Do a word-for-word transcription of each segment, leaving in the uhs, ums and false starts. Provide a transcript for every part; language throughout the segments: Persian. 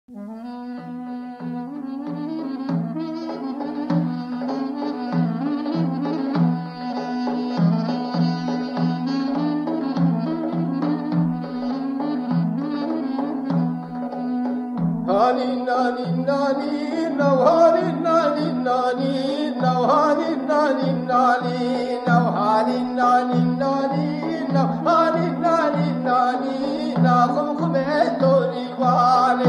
Nani nani nani no hari nani nani no hari nani nani no hari nani nani no hari nani nani na khum khum tori wale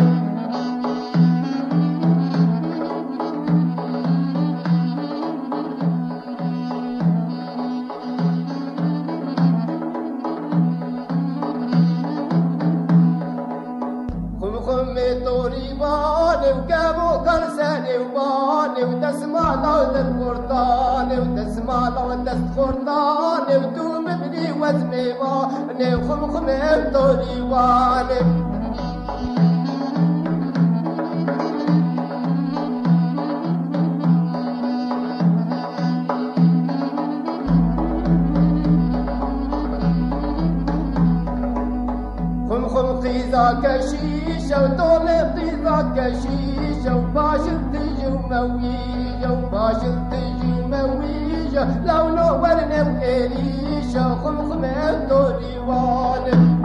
وقابو كرساني وباني وتسمع لون القرطان وتسمع لون القرطان ودوم بني وزميواني وخمخم بدوري واني خم قيزا كشيشة وطول قيزا كشيشة وباشر تجي ومويجة وباشر تجي ومويجة لو نورنا وكريشة خم خم الدوري وانا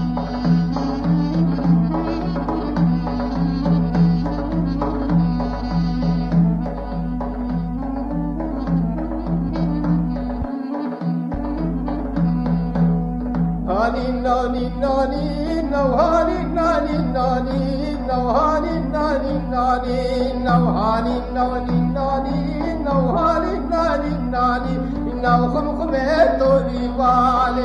Nani nani nani no hani nani nani no hani nani nani no hani nani nani no hani nani nani no khum khum tori wale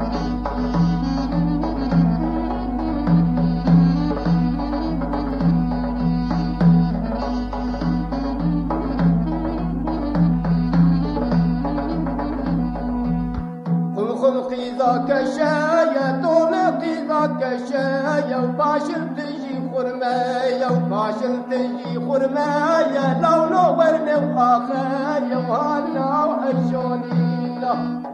قيزا كشايا طول قيزا كشايا وباشر تجي خرمايا وباشر تجي خرمايا لو نورنا وآخايا وهلا وحشوني